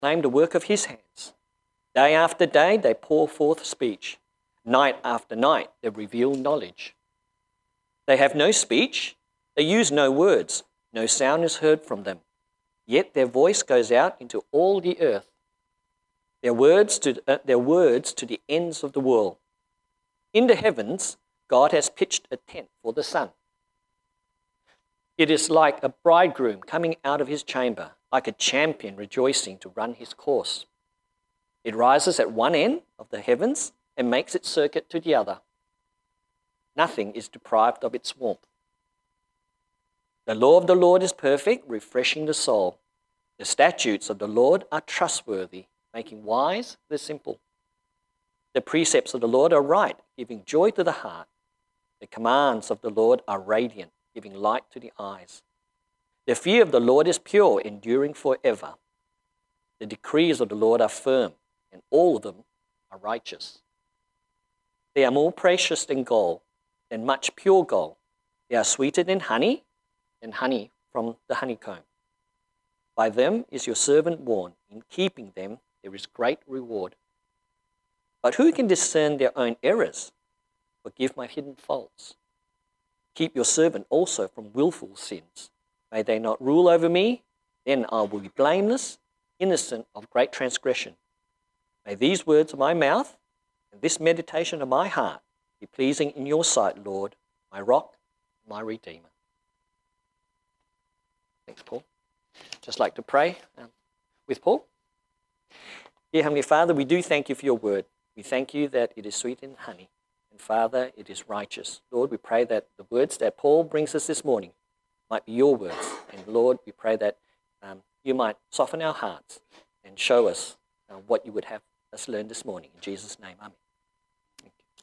proclaim the work of his hands. Day after day they pour forth speech. Night after night they reveal knowledge. They have no speech, they use no words, no sound is heard from them. Yet their voice goes out into all the earth, their words to the ends of the world. In the heavens, God has pitched a tent for the sun. It is like a bridegroom coming out of his chamber, like a champion rejoicing to run his course. It rises at one end of the heavens and makes its circuit to the other. Nothing is deprived of its warmth. The law of the Lord is perfect, refreshing the soul. The statutes of the Lord are trustworthy, making wise the simple. The precepts of the Lord are right, giving joy to the heart. The commands of the Lord are radiant, giving light to the eyes. The fear of the Lord is pure, enduring forever. The decrees of the Lord are firm, and all of them are righteous. They are more precious than gold, than much pure gold. They are sweeter than honey from the honeycomb. By them is your servant warned. In keeping them there is great reward. But who can discern their own errors? Forgive my hidden faults. Keep your servant also from willful sins. May they not rule over me, then I will be blameless, innocent of great transgression. May these words of my mouth and this meditation of my heart be pleasing in your sight, Lord, my rock, my redeemer. Thanks, Paul. Just like to pray with Paul. Dear Heavenly Father, we do thank you for your word. We thank you that it is sweet in honey. And Father, it is righteous. Lord, we pray that the words that Paul brings us this morning might be your words. And Lord, we pray that you might soften our hearts and show us what you would have us learn this morning. In Jesus' name, amen. Thank you.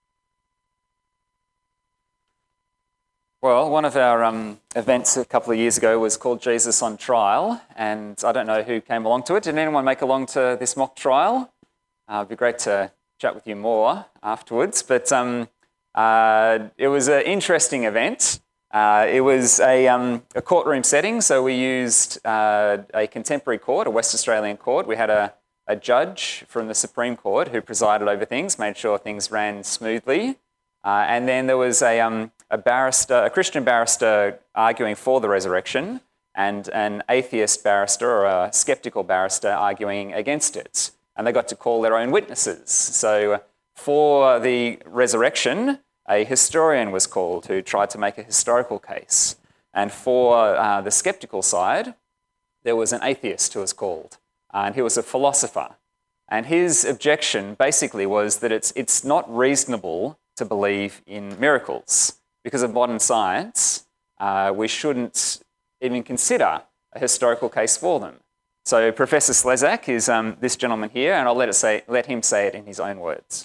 Well, one of our events a couple of years ago was called Jesus on Trial, and I don't know who came along to it. Did anyone make along to this mock trial? It'd be great to chat with you more afterwards, but it was an interesting event. It was a courtroom setting, so we used a contemporary court, a West Australian court. We had a judge from the Supreme Court who presided over things, made sure things ran smoothly. And then there was a barrister, a Christian barrister arguing for the resurrection, and an atheist barrister or a skeptical barrister arguing against it. And they got to call their own witnesses. So for the resurrection, a historian was called who tried to make a historical case. And for the skeptical side, there was an atheist who was called, and he was a philosopher. And his objection basically was that it's not reasonable to believe in miracles. Because of modern science, we shouldn't even consider a historical case for them. So Professor Slezak is this gentleman here, and I'll let him say it in his own words.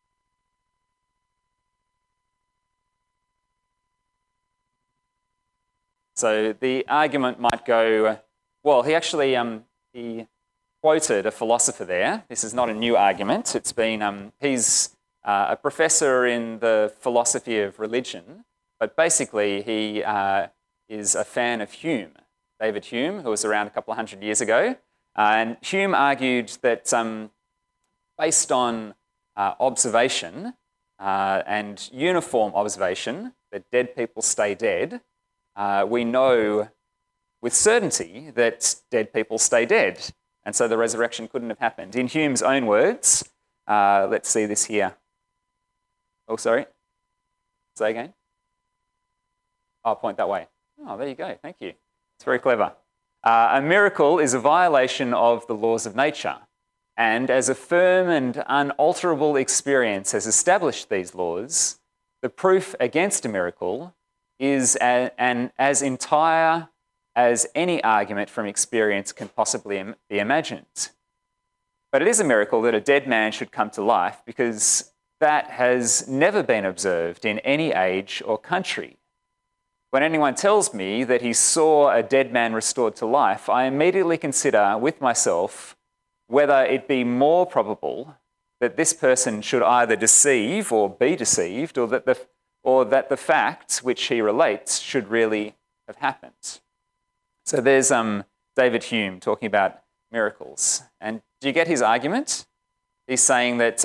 So the argument might go, well, he actually he quoted a philosopher there. This is not a new argument. It's been he's a professor in the philosophy of religion, but basically he is a fan of Hume, David Hume, who was around a couple of hundred years ago. And Hume argued that based on observation and uniform observation, that dead people stay dead, we know with certainty that dead people stay dead. And so the resurrection couldn't have happened. In Hume's own words, let's see this here. Oh, sorry. Say again. I'll point that way. Oh, there you go. Thank you. It's very clever. A miracle is a violation of the laws of nature. And as a firm and unalterable experience has established these laws, the proof against a miracle is as entire as any argument from experience can possibly be imagined. But it is a miracle that a dead man should come to life, because that has never been observed in any age or country. When anyone tells me that he saw a dead man restored to life, I immediately consider with myself whether it be more probable that this person should either deceive or be deceived, or that the facts which he relates should really have happened. So there's David Hume talking about miracles. And do you get his argument? He's saying that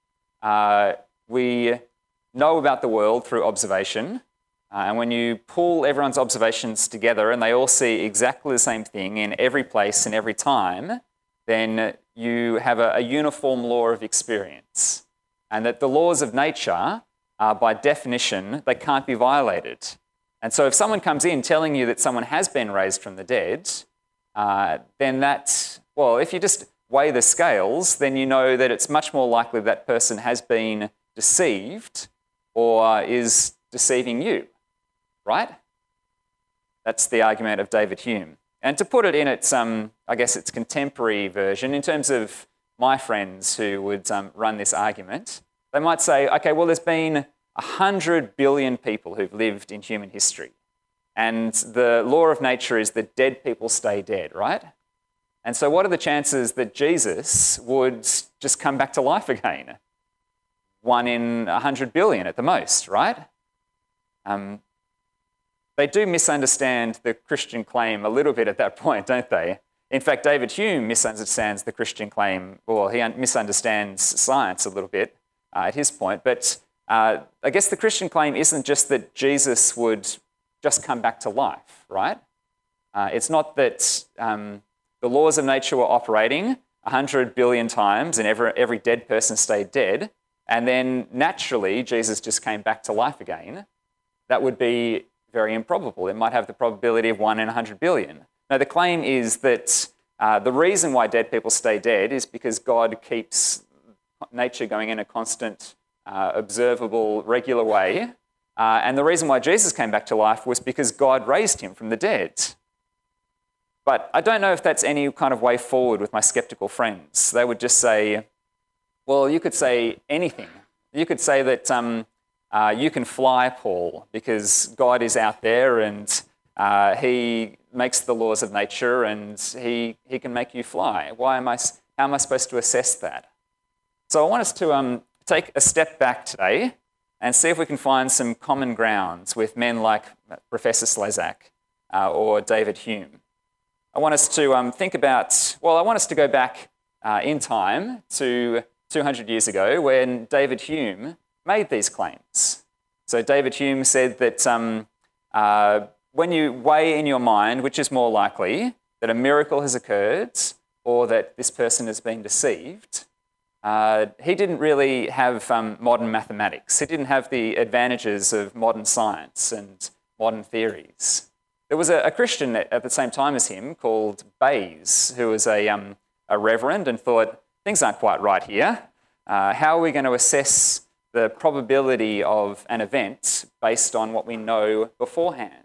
we know about the world through observation, and when you pull everyone's observations together and they all see exactly the same thing in every place and every time, then you have a uniform law of experience. And that the laws of nature, by definition, they can't be violated. And so if someone comes in telling you that someone has been raised from the dead, then that's, well, if you just weigh the scales, then you know that it's much more likely that person has been deceived or is deceiving you, right? That's the argument of David Hume. And to put it in its, I guess, its contemporary version, in terms of my friends who would run this argument, they might say, okay, well, there's been 100 billion people who've lived in human history. And the law of nature is that dead people stay dead, right? And so what are the chances that Jesus would just come back to life again? 1 in 100 billion at the most, right? They do misunderstand the Christian claim a little bit at that point, don't they? In fact, David Hume misunderstands the Christian claim, or he misunderstands science a little bit at his point. But I guess the Christian claim isn't just that Jesus would just come back to life, right? It's not that the laws of nature were operating 100 billion times and every dead person stayed dead, and then naturally Jesus just came back to life again. That would be very improbable. It might have the probability of 1 in 100 billion. No, the claim is that the reason why dead people stay dead is because God keeps nature going in a constant, observable, regular way. And the reason why Jesus came back to life was because God raised him from the dead. But I don't know if that's any kind of way forward with my skeptical friends. They would just say, well, you could say anything. You could say that you can fly, Paul, because God is out there and he makes the laws of nature and he can make you fly. How am I supposed to assess that? So I want us to take a step back today and see if we can find some common grounds with men like Professor Slezak or David Hume. I want us to think about, well, I want us to go back in time to 200 years ago when David Hume made these claims. So David Hume said that when you weigh in your mind which is more likely, that a miracle has occurred or that this person has been deceived, he didn't really have modern mathematics. He didn't have the advantages of modern science and modern theories. There was a Christian at the same time as him called Bayes, who was a reverend and thought, things aren't quite right here. How are we going to assess the probability of an event based on what we know beforehand?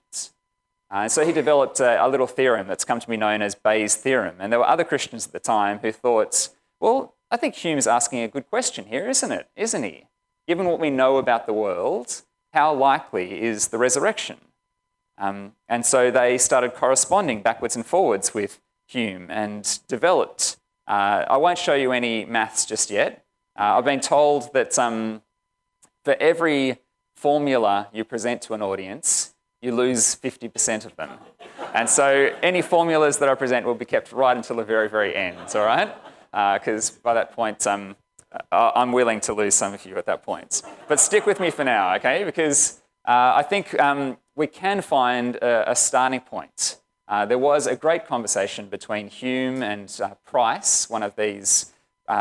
So he developed a little theorem that's come to be known as Bayes' theorem. And there were other Christians at the time who thought, well, I think Hume's asking a good question here, isn't he? Given what we know about the world, how likely is the resurrection? And so they started corresponding backwards and forwards with Hume and developed. I won't show you any maths just yet. I've been told that for every formula you present to an audience, you lose 50% of them. And so any formulas that I present will be kept right until the very, very end, all right? Because by that point, I'm willing to lose some of you at that point. But stick with me for now, okay? Because I think we can find a starting point. There was a great conversation between Hume and Price, one of these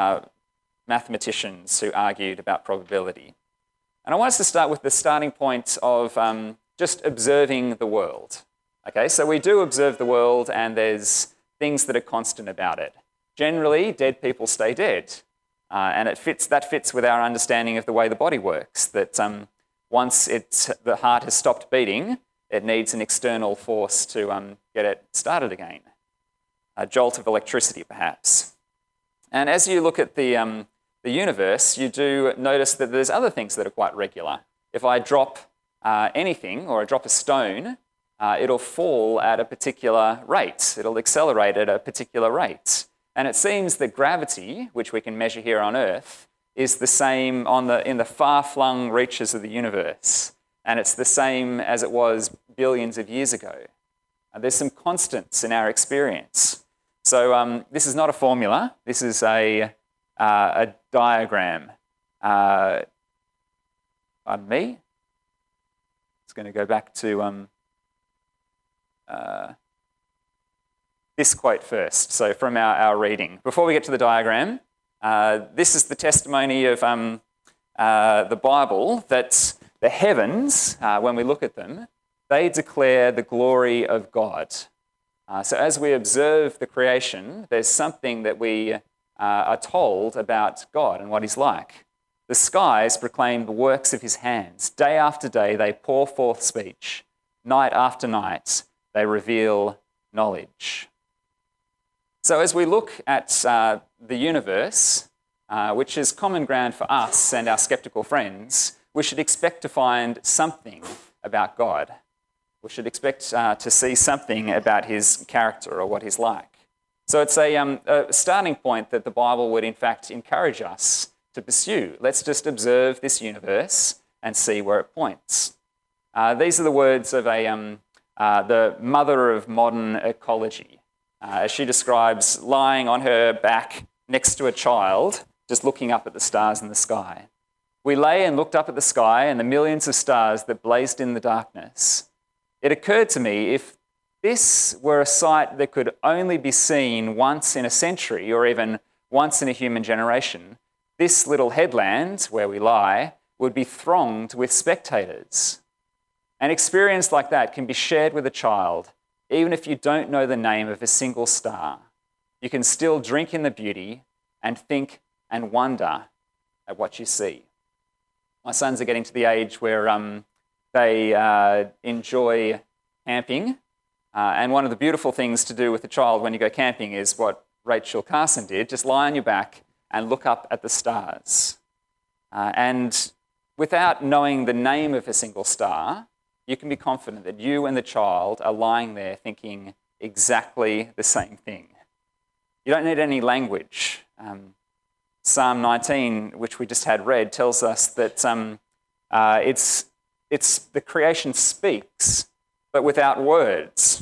mathematicians who argued about probability. And I want us to start with the starting point of just observing the world. Okay, so we do observe the world and there's things that are constant about it. Generally, dead people stay dead. And that fits with our understanding of the way the body works, that once the heart has stopped beating, it needs an external force to get it started again. A jolt of electricity, perhaps. And as you look at the universe, you do notice that there's other things that are quite regular. If I drop anything, or I drop a stone, it'll fall at a particular rate. It'll accelerate at a particular rate. And it seems that gravity, which we can measure here on Earth, is the same in the far-flung reaches of the universe. And it's the same as it was billions of years ago. There's some constants in our experience. So this is not a formula. This is a diagram. Pardon me. It's going to go back to this quote first. So from our reading. Before we get to the diagram, this is the testimony of the Bible that the heavens, when we look at them, they declare the glory of God. So as we observe the creation, there's something that we are told about God and what he's like. The skies proclaim the works of his hands. Day after day, they pour forth speech. Night after night, they reveal knowledge. So as we look at the universe, which is common ground for us and our skeptical friends, we should expect to find something about God. We should expect to see something about his character or what he's like. So it's a starting point that the Bible would in fact encourage us to pursue. Let's just observe this universe and see where it points. These are the words of the mother of modern ecology, as she describes lying on her back next to a child, just looking up at the stars in the sky. We lay and looked up at the sky and the millions of stars that blazed in the darkness. It occurred to me, if this were a sight that could only be seen once in a century or even once in a human generation, this little headland where we lie would be thronged with spectators. An experience like that can be shared with a child, even if you don't know the name of a single star. You can still drink in the beauty and think and wonder at what you see. My sons are getting to the age where they enjoy camping. And one of the beautiful things to do with a child when you go camping is what Rachel Carson did, just lie on your back and look up at the stars. And without knowing the name of a single star, you can be confident that you and the child are lying there thinking exactly the same thing. You don't need any language. Psalm 19, which we just had read, tells us that it's the creation speaks, but without words.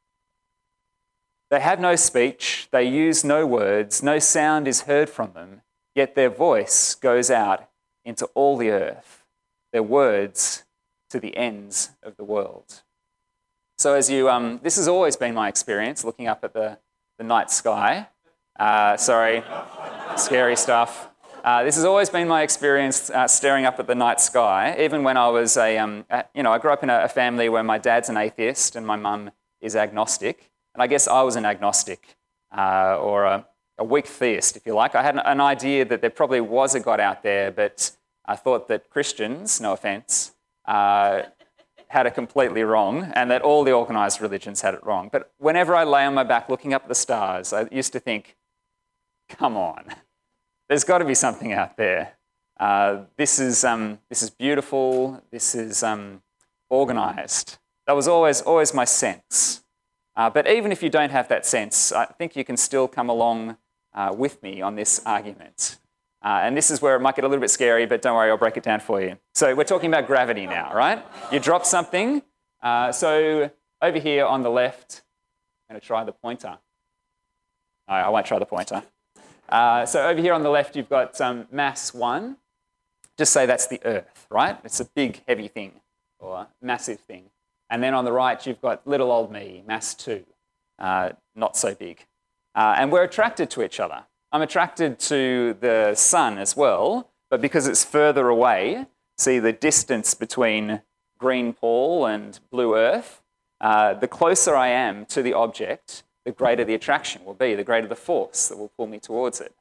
They have no speech, they use no words, no sound is heard from them, yet their voice goes out into all the earth, their words to the ends of the world. So as you, this has always been my experience, looking up at the night sky. Sorry, scary stuff. This has always been my experience staring up at the night sky, even when I was I grew up in a family where my dad's an atheist and my mum is agnostic. And I guess I was an agnostic or a weak theist, if you like. I had an idea that there probably was a God out there, but I thought that Christians, no offence, had it completely wrong and that all the organised religions had it wrong. But whenever I lay on my back looking up at the stars, I used to think, come on, there's got to be something out there. This is beautiful, this is organised. That was always my sense. But even if you don't have that sense, I think you can still come along with me on this argument. And this is where it might get a little bit scary, but don't worry, I'll break it down for you. So we're talking about gravity now, right? You drop something. So over here on the left, I'm going to try the pointer. No, I won't try the pointer. So over here on the left, you've got mass 1. Just say that's the Earth, right? It's a big, heavy thing or massive thing. And then on the right, you've got little old me, mass 2, not so big. And we're attracted to each other. I'm attracted to the sun as well, but because it's further away, see the distance between green Paul and blue Earth, the closer I am to the object, the greater the attraction will be, the greater the force that will pull me towards it.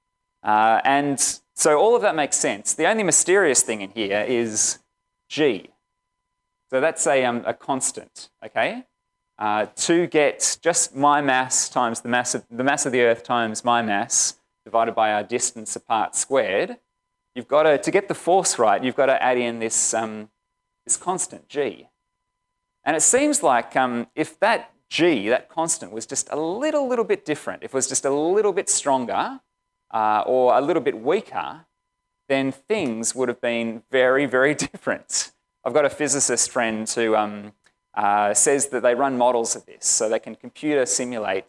And so all of that makes sense. The only mysterious thing in here is G. So that's a constant, okay? To get just my mass times the mass of the Earth times my mass divided by our distance apart squared, you've got to get the force right, you've got to add in this constant, G. And it seems like if that G, that constant, was just a little bit different, if it was just a little bit stronger or a little bit weaker, then things would have been very, very different. I've got a physicist friend who says that they run models of this, so they can computer simulate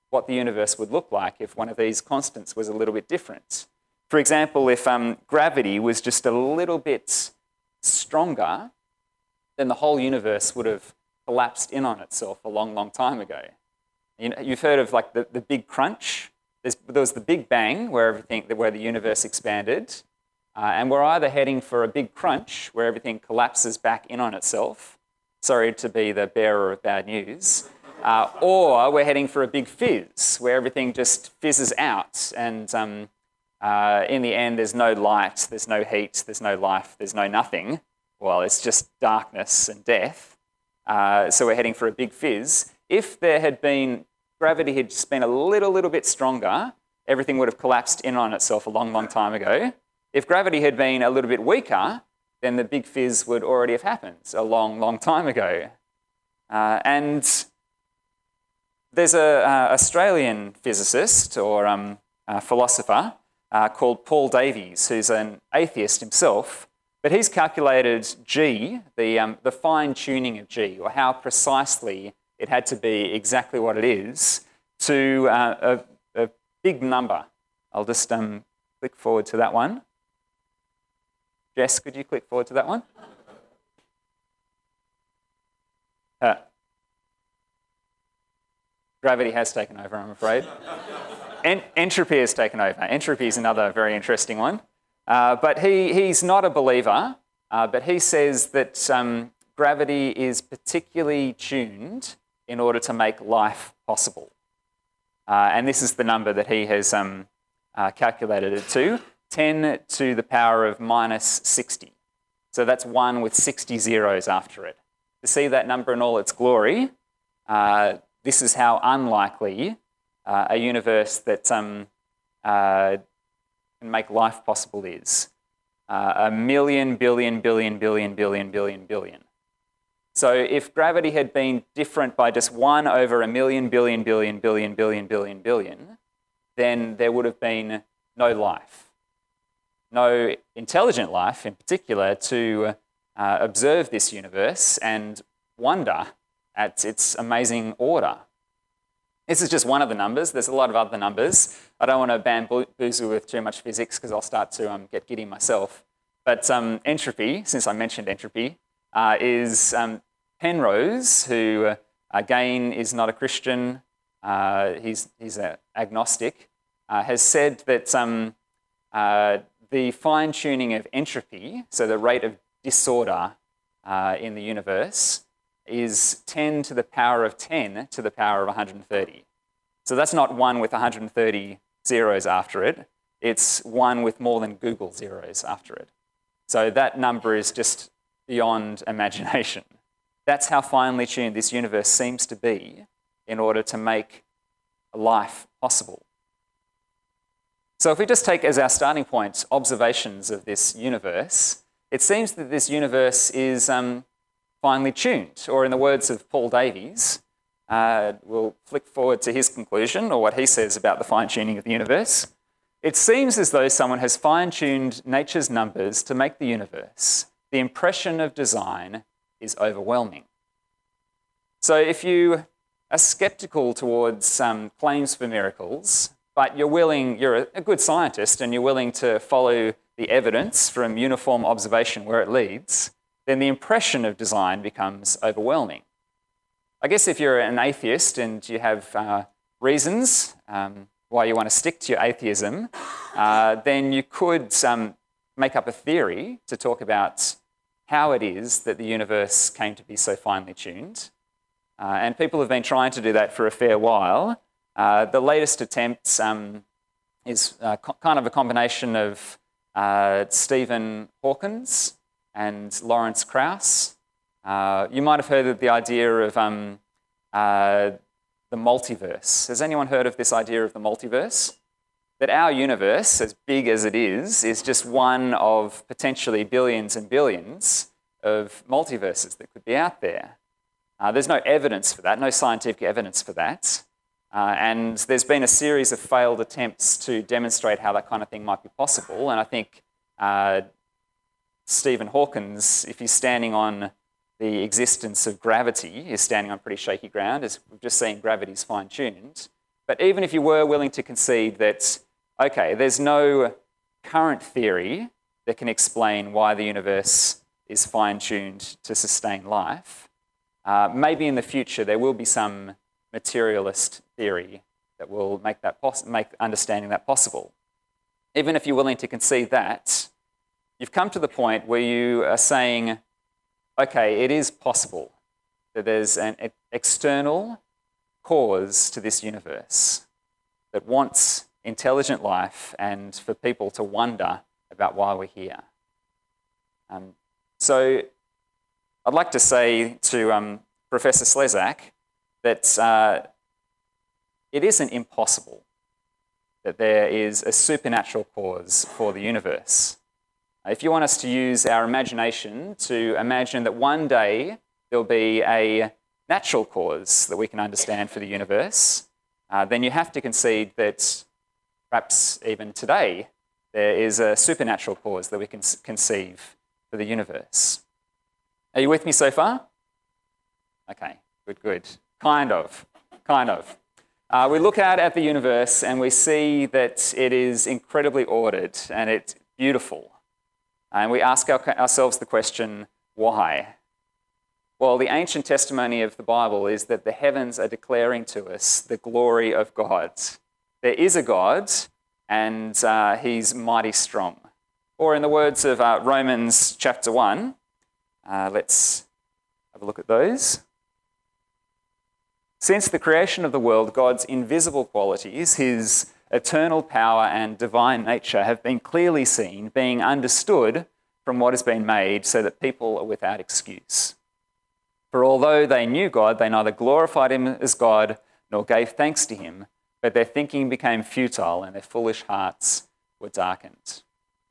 what the universe would look like if one of these constants was a little bit different. For example, if gravity was just a little bit stronger, then the whole universe would have collapsed in on itself a long, long time ago. You've heard of like the Big Crunch. There was the Big Bang where the universe expanded, and we're either heading for a big crunch where everything collapses back in on itself. Sorry to be the bearer of bad news. Or we're heading for a big fizz where everything just fizzes out, and in the end there's no light, there's no heat, there's no life, there's no nothing. Well, it's just darkness and death. So we're heading for a big fizz. If gravity had just been a little bit stronger, everything would have collapsed in on itself a long, long time ago. If gravity had been a little bit weaker, then the big fizz would already have happened a long, long time ago. And there's an Australian physicist or philosopher called Paul Davies, who's an atheist himself, but he's calculated G, the fine-tuning of G, or how precisely it had to be exactly what it is, to a big number. I'll just click forward to that one. Jess, could you click forward to that one? Gravity has taken over, I'm afraid. Entropy has taken over. Entropy is another very interesting one. But he's not a believer, but he says that gravity is particularly tuned in order to make life possible. And this is the number that he has calculated it to, 10 to the power of minus 60. So that's 1 with 60 zeros after it. To see that number in all its glory, this is how unlikely a universe that can make life possible is. A million, billion, billion, billion, billion, billion, billion. So if gravity had been different by just 1 over a million, billion, billion, billion, billion, billion, billion, then there would have been no life. No intelligent life in particular to observe this universe and wonder at its amazing order. This is just one of the numbers. There's a lot of other numbers. I don't want to bamboozle with too much physics because I'll start to get giddy myself. But entropy, since I mentioned entropy, is Penrose, who again is not a Christian, he's an agnostic, has said that the fine-tuning of entropy, so the rate of disorder in the universe, is 10 to the power of 10 to the power of 130. So that's not 1 with 130 zeros after it. It's 1 with more than Google zeros after it. So that number is just beyond imagination. That's how finely tuned this universe seems to be in order to make life possible. So if we just take as our starting point observations of this universe, it seems that this universe is finely tuned, or in the words of Paul Davies, we'll flick forward to his conclusion, or what he says about the fine-tuning of the universe. It seems as though someone has fine-tuned nature's numbers to make the universe. The impression of design is overwhelming. So if you are skeptical towards claims for miracles, but you're a good scientist and you're willing to follow the evidence from uniform observation where it leads, then the impression of design becomes overwhelming. I guess if you're an atheist and you have reasons why you want to stick to your atheism, then you could make up a theory to talk about how it is that the universe came to be so finely tuned. And people have been trying to do that for a fair while. The latest attempt is kind of a combination of Stephen Hawkins and Lawrence Krauss. You might have heard of the idea of the multiverse. Has anyone heard of this idea of the multiverse? That our universe, as big as it is just one of potentially billions and billions of multiverses that could be out there. There's no evidence for that, no scientific evidence for that. And there's been a series of failed attempts to demonstrate how that kind of thing might be possible. And I think Stephen Hawkins, if he's standing on the existence of gravity, is standing on pretty shaky ground, as we've just seen gravity's fine-tuned. But even if you were willing to concede that, okay, there's no current theory that can explain why the universe is fine-tuned to sustain life, maybe in the future there will be some materialist theory that will make understanding that possible. Even if you're willing to concede that, you've come to the point where you are saying, okay, it is possible that there's an external cause to this universe that wants intelligent life and for people to wonder about why we're here. So I'd like to say to Professor Slezak that it isn't impossible that there is a supernatural cause for the universe. If you want us to use our imagination to imagine that one day there'll be a natural cause that we can understand for the universe, then you have to concede that perhaps even today there is a supernatural cause that we can conceive for the universe. Are you with me so far? Okay, good. Kind of. We look out at the universe and we see that it is incredibly ordered and it's beautiful. And we ask ourselves the question, why? Well, the ancient testimony of the Bible is that the heavens are declaring to us the glory of God. There is a God, and he's mighty strong. Or in the words of Romans chapter 1, let's have a look at those. Since the creation of the world, God's invisible qualities, his eternal power and divine nature have been clearly seen, being understood from what has been made, so that people are without excuse. For although they knew God, they neither glorified him as God nor gave thanks to him, but their thinking became futile and their foolish hearts were darkened.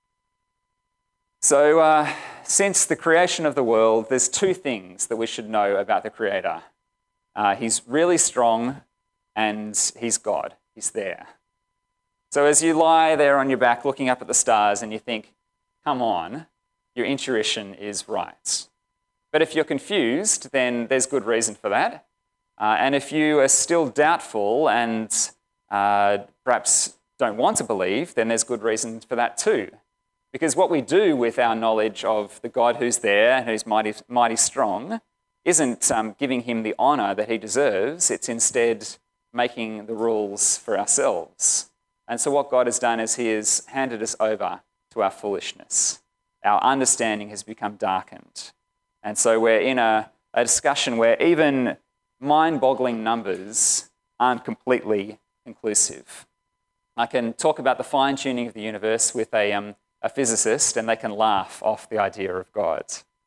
So since the creation of the world, there's two things that we should know about the Creator. He's really strong and he's God. He's there. So as you lie there on your back looking up at the stars and you think, come on, your intuition is right. But if you're confused, then there's good reason for that. And if you are still doubtful and perhaps don't want to believe, then there's good reason for that too. Because what we do with our knowledge of the God who's there and who's mighty strong isn't giving him the honour that he deserves. It's instead making the rules for ourselves. And so what God has done is he has handed us over to our foolishness. Our understanding has become darkened. And so we're in a discussion where even mind-boggling numbers aren't completely conclusive. I can talk about the fine-tuning of the universe with a physicist and they can laugh off the idea of God.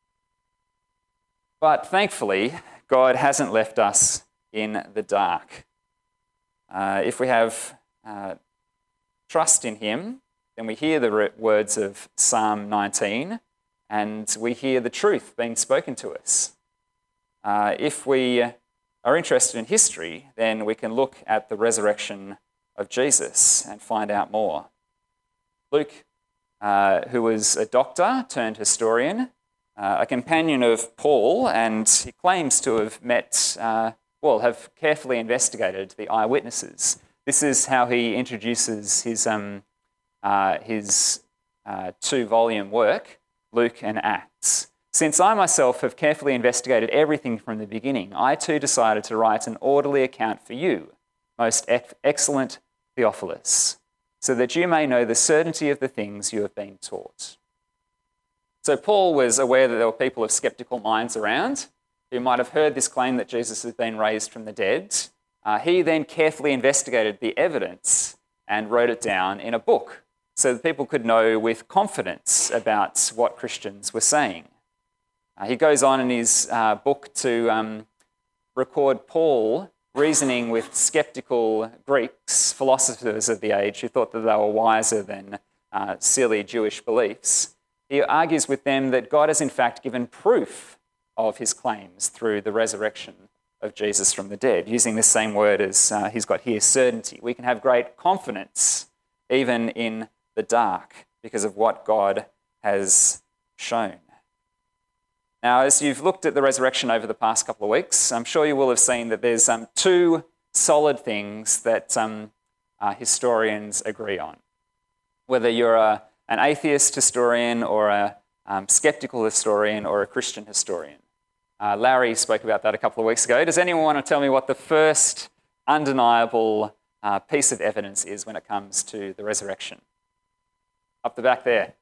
But thankfully, God hasn't left us in the dark. If we have trust in him, then we hear the words of Psalm 19 and we hear the truth being spoken to us. If we are interested in history, then we can look at the resurrection of Jesus and find out more. Luke, who was a doctor turned historian, a companion of Paul, and he claims to have have carefully investigated the eyewitnesses. This is how he introduces his two-volume work, Luke and Acts. Since I myself have carefully investigated everything from the beginning, I too decided to write an orderly account for you, most excellent Theophilus, so that you may know the certainty of the things you have been taught. So Paul was aware that there were people of skeptical minds around who might have heard this claim that Jesus had been raised from the dead. He then carefully investigated the evidence and wrote it down in a book so that people could know with confidence about what Christians were saying. He goes on in his book to record Paul reasoning with skeptical Greeks, philosophers of the age who thought that they were wiser than silly Jewish beliefs. He argues with them that God has in fact given proof of his claims through the resurrection of Jesus from the dead, using the same word as he's got here, certainty. We can have great confidence even in the dark because of what God has shown. Now, as you've looked at the resurrection over the past couple of weeks, I'm sure you will have seen that there's two solid things that historians agree on. Whether you're an atheist historian or a skeptical historian or a Christian historian. Larry spoke about that a couple of weeks ago. Does anyone want to tell me what the first undeniable piece of evidence is when it comes to the resurrection? Up the back there.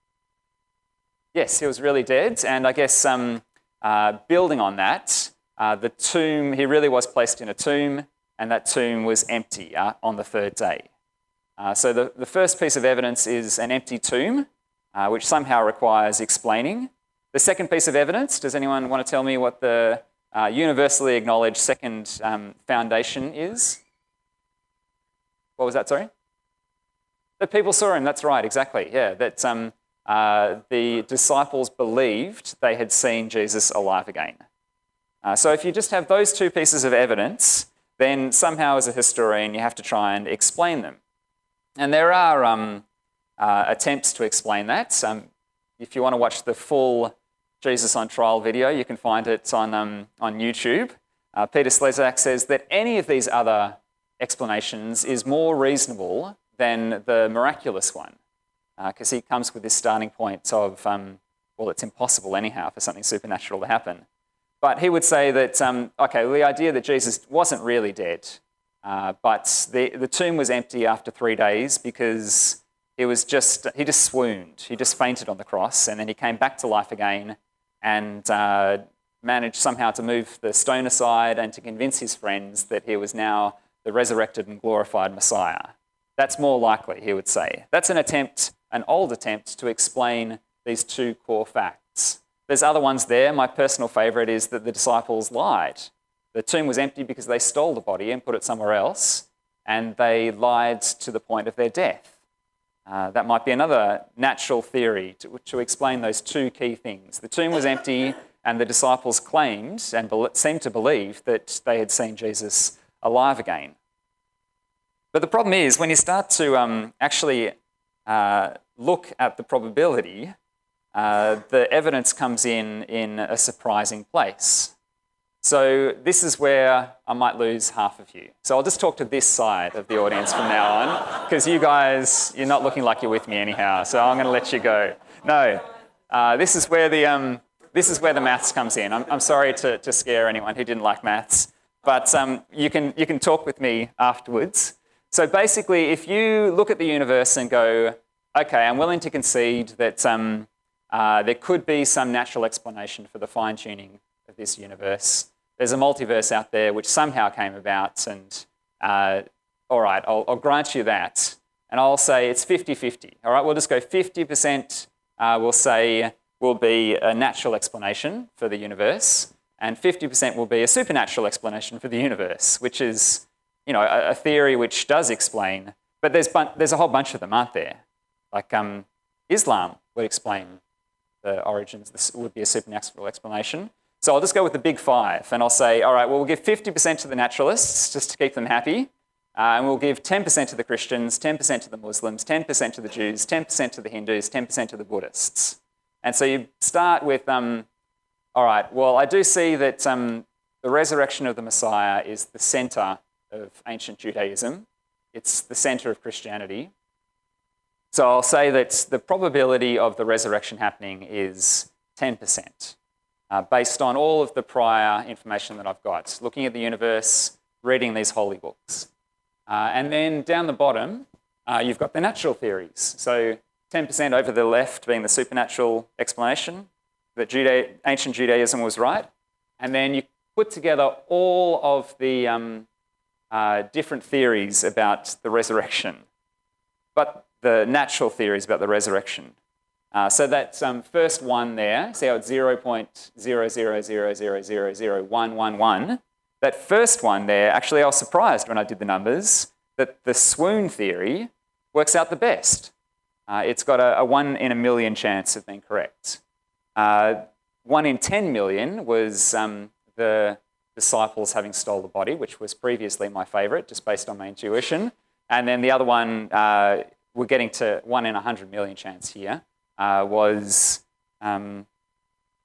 Yes, he was really dead, and I guess building on that, the tomb, he really was placed in a tomb, and that tomb was empty on the third day. So the first piece of evidence is an empty tomb, which somehow requires explaining. The second piece of evidence, does anyone want to tell me what the universally acknowledged second foundation is? What was that, sorry? That people saw him, that's right, exactly, yeah. That the disciples believed they had seen Jesus alive again. So if you just have those two pieces of evidence, then somehow as a historian you have to try and explain them. And there are attempts to explain that. If you want to watch the full Jesus on Trial video, you can find it on YouTube. Peter Slezak says that any of these other explanations is more reasonable than the miraculous one, because he comes with this starting point of, well, it's impossible anyhow for something supernatural to happen. But he would say that, okay, well, the idea that Jesus wasn't really dead, but the tomb was empty after 3 days because he just swooned. He just fainted on the cross, and then he came back to life again and managed somehow to move the stone aside and to convince his friends that he was now the resurrected and glorified Messiah. That's more likely, he would say. That's an old attempt to explain these two core facts. There's other ones there. My personal favourite is that the disciples lied. The tomb was empty because they stole the body and put it somewhere else, and they lied to the point of their death. That might be another natural theory to explain those two key things. The tomb was empty, and the disciples claimed and seemed to believe that they had seen Jesus alive again. But the problem is, when you start to actually look at the probability, the evidence comes in a surprising place. So this is where I might lose half of you. So I'll just talk to this side of the audience from now on, because you guys, you're not looking like you're with me anyhow, so I'm going to let you go. No, this is where the maths comes in. I'm sorry to scare anyone who didn't like maths, but you can talk with me afterwards. So basically, if you look at the universe and go, okay, I'm willing to concede that there could be some natural explanation for the fine-tuning of this universe. There's a multiverse out there which somehow came about, and all right, I'll grant you that. And I'll say it's 50-50. All right, we'll just go 50% we'll say will be a natural explanation for the universe, and 50% will be a supernatural explanation for the universe, which is, you know, a theory which does explain, but there's a whole bunch of them, aren't there? Like Islam would explain the origins. This would be a supernatural explanation. So I'll just go with the big five, and I'll say, all right, well, we'll give 50% to the naturalists just to keep them happy, and we'll give 10% to the Christians, 10% to the Muslims, 10% to the Jews, 10% to the Hindus, 10% to the Buddhists. And so you start with, all right, well, I do see that the resurrection of the Messiah is the centre of ancient Judaism. It's the centre of Christianity. So I'll say that the probability of the resurrection happening is 10%, based on all of the prior information that I've got, looking at the universe, reading these holy books. And then down the bottom, you've got the natural theories. So 10% over the left being the supernatural explanation, that ancient Judaism was right. And then you put together all of the different theories about the resurrection, but the natural theories about the resurrection. So that first one there, see how it's 0.000000111. That first one there, actually I was surprised when I did the numbers that the swoon theory works out the best. It's got a 1 in a million chance of being correct. 1 in 10 million was the disciples having stole the body, which was previously my favourite, just based on my intuition. And then the other one, we're getting to 1 in 100 million chance here, was, I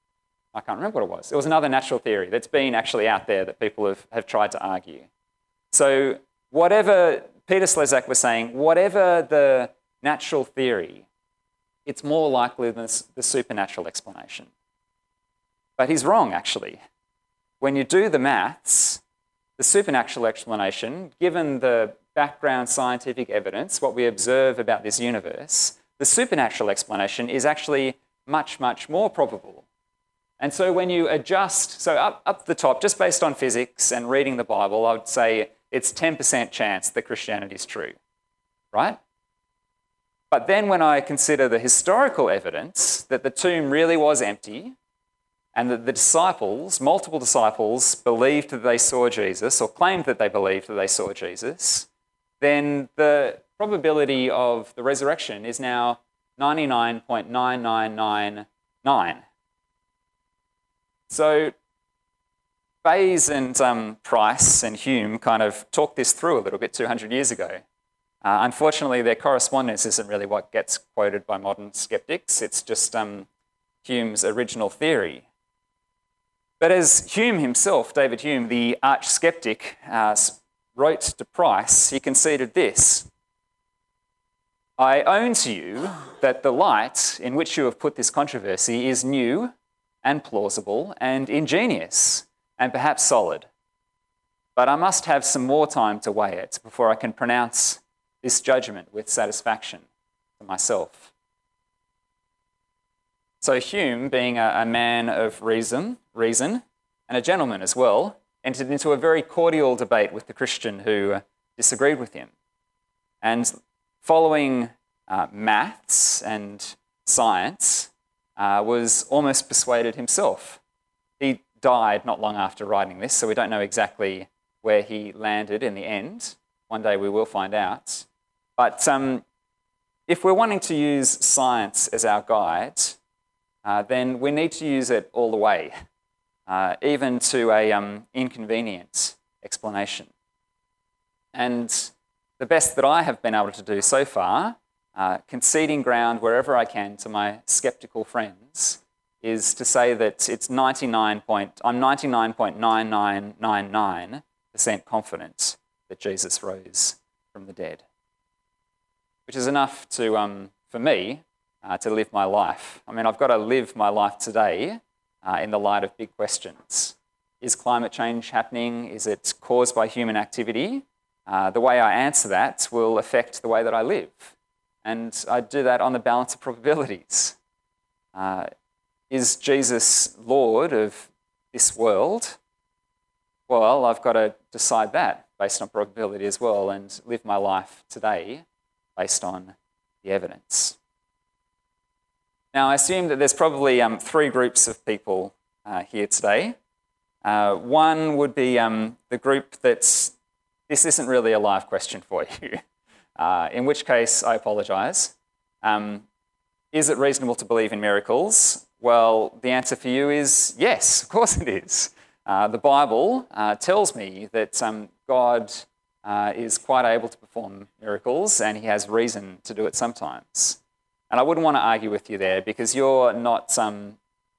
can't remember what it was. It was another natural theory that's been actually out there that people have tried to argue. So whatever Peter Slezak was saying, whatever the natural theory, it's more likely than the supernatural explanation. But he's wrong, actually. When you do the maths, the supernatural explanation, given the background scientific evidence, what we observe about this universe, the supernatural explanation is actually much, much more probable. And so when you adjust, so up the top, just based on physics and reading the Bible, I would say it's 10% chance that Christianity is true, right? But then when I consider the historical evidence that the tomb really was empty and that the disciples, multiple disciples, believed that they saw Jesus or claimed that they believed that they saw Jesus, then the probability of the resurrection is now 99.9999. So Bayes and Price and Hume kind of talked this through a little bit 200 years ago. Unfortunately, their correspondence isn't really what gets quoted by modern skeptics. It's just Hume's original theory. But as Hume himself, David Hume, the arch-skeptic, wrote to Price, he conceded this: "I own to you that the light in which you have put this controversy is new and plausible and ingenious and perhaps solid. But I must have some more time to weigh it before I can pronounce this judgment with satisfaction to myself." So Hume, being a man of reason, and a gentleman as well, entered into a very cordial debate with the Christian who disagreed with him. And following maths and science, was almost persuaded himself. He died not long after writing this, so we don't know exactly where he landed in the end. One day we will find out. But if we're wanting to use science as our guide, then we need to use it all the way, even to an inconvenient explanation. And the best that I have been able to do so far, conceding ground wherever I can to my skeptical friends, is to say that I'm 99.9999% confident that Jesus rose from the dead, which is enough to, for me, to live my life. I mean, I've got to live my life today in the light of big questions. Is climate change happening? Is it caused by human activity? The way I answer that will affect the way that I live. And I do that on the balance of probabilities. Is Jesus Lord of this world? Well, I've got to decide that based on probability as well and live my life today based on the evidence. Now, I assume that there's probably three groups of people here today. One would be the group that's, this isn't really a live question for you, in which case I apologise. Is it reasonable to believe in miracles? Well, the answer for you is yes, of course it is. The Bible tells me that God is quite able to perform miracles and he has reason to do it sometimes. And I wouldn't want to argue with you there because you're not on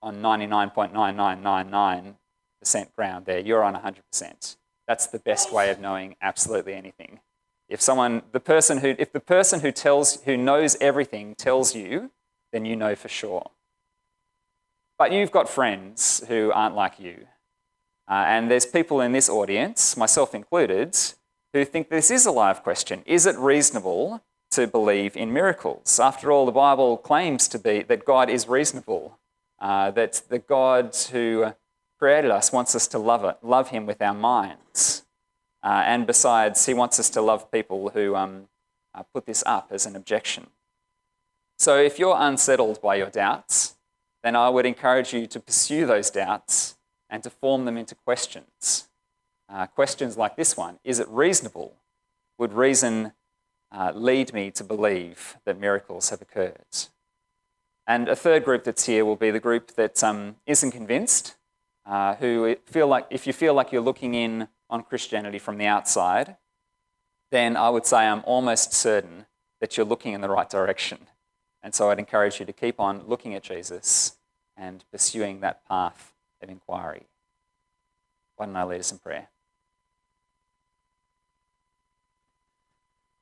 99.9999% ground there. You're on 100%. That's the best way of knowing absolutely anything. If the person who knows everything tells you, then you know for sure. But you've got friends who aren't like you. And there's people in this audience, myself included, who think this is a live question. Is it reasonable to believe in miracles? After all, the Bible claims to be that God is reasonable, that the God who created us wants us to love him with our minds. And besides, he wants us to love people who put this up as an objection. So if you're unsettled by your doubts, then I would encourage you to pursue those doubts and to form them into questions. Questions like this one: is it reasonable? Would reason lead me to believe that miracles have occurred? And a third group that's here will be the group that isn't convinced, who feel like, if you feel like you're looking in on Christianity from the outside, then I would say I'm almost certain that you're looking in the right direction. And so I'd encourage you to keep on looking at Jesus and pursuing that path of inquiry. Why don't I lead us in prayer?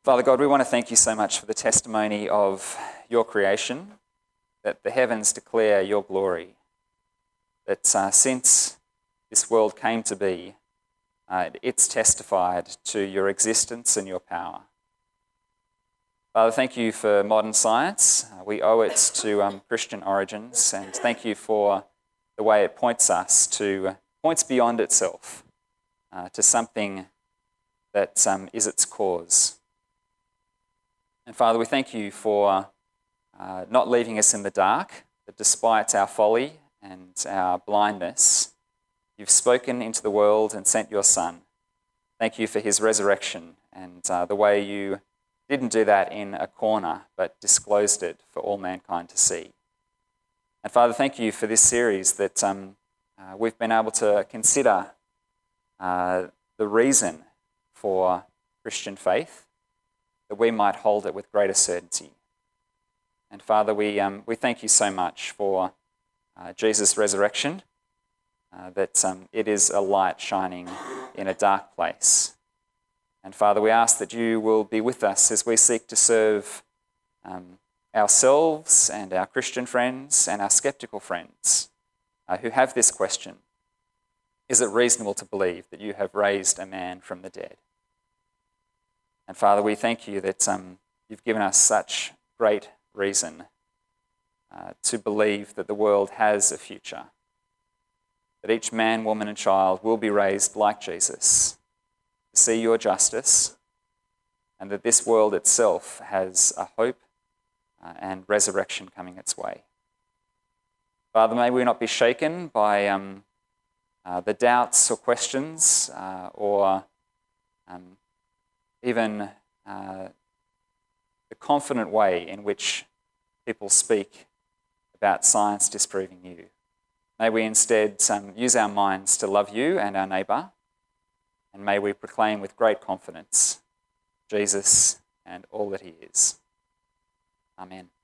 Father God, we want to thank you so much for the testimony of your creation, that the heavens declare your glory, that since this world came to be, it's testified to your existence and your power. Father, thank you for modern science. We owe it to Christian origins, and thank you for the way it points beyond itself to something that is its cause. And Father, we thank you for not leaving us in the dark, that despite our folly and our blindness, you've spoken into the world and sent your Son. Thank you for his resurrection and the way you didn't do that in a corner, but disclosed it for all mankind to see. And Father, thank you for this series that we've been able to consider the reason for Christian faith, that we might hold it with greater certainty. And Father, we thank you so much for Jesus' resurrection, that it is a light shining in a dark place. And Father, we ask that you will be with us as we seek to serve ourselves and our Christian friends and our skeptical friends who have this question: is it reasonable to believe that you have raised a man from the dead? And Father, we thank you that you've given us such great reason to believe that the world has a future, that each man, woman and child will be raised like Jesus, to see your justice, and that this world itself has a hope and resurrection coming its way. Father, may we not be shaken by the doubts or questions or even the confident way in which people speak about science disproving you. May we instead use our minds to love you and our neighbour, and may we proclaim with great confidence Jesus and all that he is. Amen.